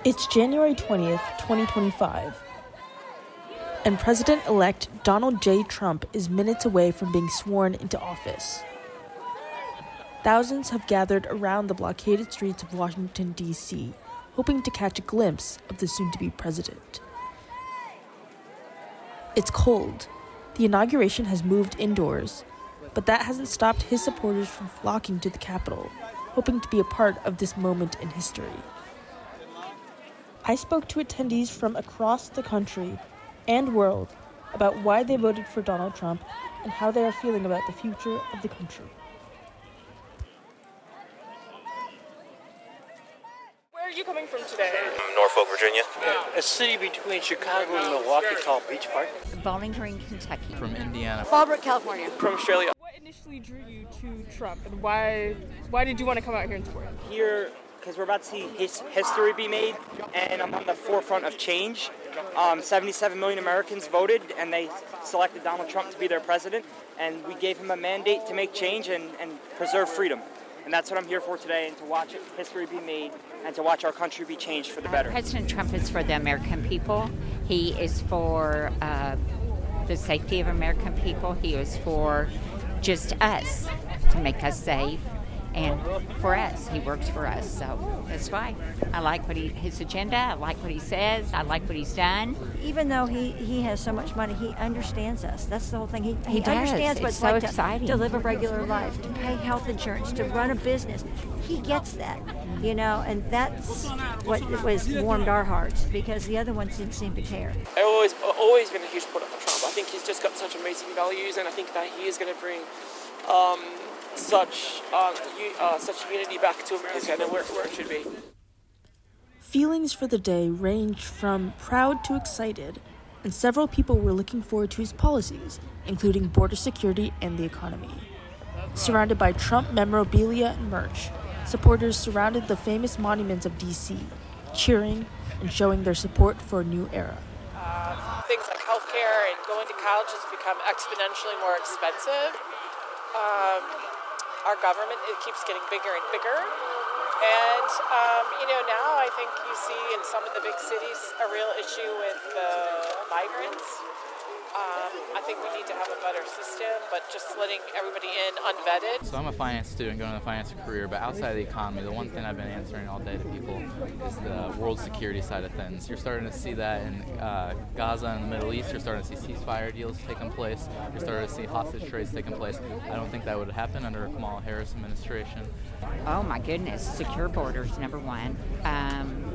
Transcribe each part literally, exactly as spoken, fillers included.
It's January twentieth, twenty twenty-five, and President-elect Donald J. Trump is minutes away from being sworn into office. Thousands have gathered around the blockaded streets of Washington, D C, hoping to catch a glimpse of the soon-to-be president. It's cold. The inauguration has moved indoors, but that hasn't stopped his supporters from flocking to the Capitol, hoping to be a part of this moment in history. I spoke to attendees from across the country and world about why they voted for Donald Trump and how they are feeling about the future of the country. Where are you coming from today? From Norfolk, Virginia. A city between Chicago and Milwaukee called Beach Park. Bowling Green, Kentucky. From Indiana. Fallbrook, California. From Australia. What initially drew you to Trump, and why why did you want to come out here and support him? Here, because we're about to see his history be made, and I'm on the forefront of change. Um, seventy-seven million Americans voted, and they selected Donald Trump to be their president, and we gave him a mandate to make change and, and preserve freedom. And that's what I'm here for today, and to watch history be made and to watch our country be changed for the better. President Trump is for the American people. He is for uh, the safety of American people. He is for just us, to make us safe. And for us, he works for us, so that's why. I like what he, his agenda, I like what he says, I like what he's done. Even though he, he has so much money, he understands us. That's the whole thing. He, he, He does. understands what It's it's so like exciting. to, to live a regular life, to pay health insurance, to run a business. He gets that, you know, and that's what was warmed our hearts, because the other ones didn't seem to care. I've always, always been a huge supporter of Trump. I think he's just got such amazing values, and I think that he is going to bring um, such uh, u- uh, such unity back to America and where, where it should be. Feelings for the day ranged from proud to excited, and several people were looking forward to his policies, including border security and the economy. Surrounded by Trump memorabilia and merch, supporters surrounded the famous monuments of D C, cheering and showing their support for a new era. Uh, things like healthcare and going to college has become exponentially more expensive. Um, our government, it keeps getting bigger and bigger. And, um, you know, now I think you see in some of the big cities a real issue with uh, migrants. Um, I think we need to have a better system, but just letting everybody in unvetted. So I'm a finance student going to the finance career, but outside of the economy, the one thing I've been answering all day to people is the world security side of things. You're starting to see that in uh, Gaza and the Middle East. You're starting to see ceasefire deals taking place. You're starting to see hostage trades taking place. I don't think that would happen under a Kamala Harris administration. Oh my goodness, secure borders, number one. Um,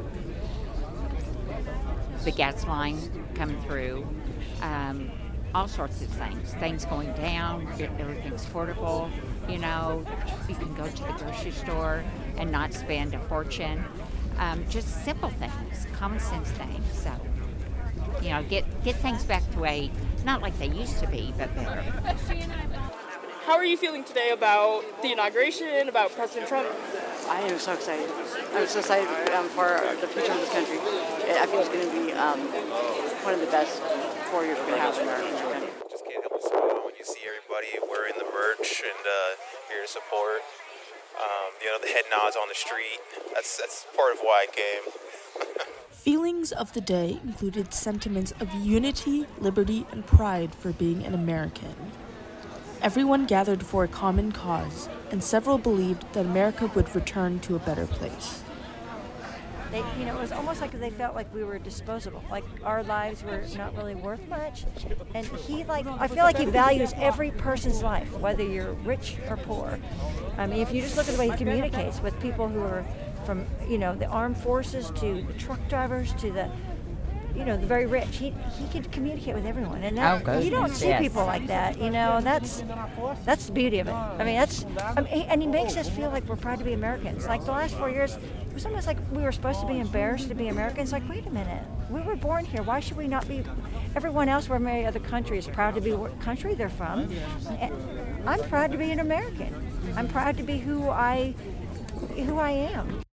the gas line coming through. Um, all sorts of things. Things going down, everything's affordable. You know, you can go to the grocery store and not spend a fortune. Um, just simple things, common sense things. So, you know, get get things back to a, not like they used to be, but better. How are you feeling today about the inauguration, about President Trump? I am so excited. I'm so excited um, for the future of this country. I feel it's going to be um, one of the best four years we're going to have in America. Just can't help but smile when you see everybody wearing the merch and uh, here to support. Um, you know, the head nods on the street. That's that's part of why I came. Feelings of the day included sentiments of unity, liberty, and pride for being an American. Everyone gathered for a common cause, and several believed that America would return to a better place. They, you know, it was almost like they felt like we were disposable, like our lives were not really worth much. And he, like, I feel like he values every person's life, whether you're rich or poor. I mean, if you just look at the way he communicates with people who are from, you know, the armed forces to the truck drivers to the, you know, the very rich, he he could communicate with everyone, and that, Oh, you don't see yes. people like that. You know, that's that's the beauty of it. I mean, that's I mean, and he makes us feel like we're proud to be Americans. Like the last four years, it was almost like we were supposed to be embarrassed to be Americans. Like, wait a minute, we were born here. Why should we not be? Everyone else from every other country is proud to be what country they're from. And I'm proud to be an American. I'm proud to be who I who I am.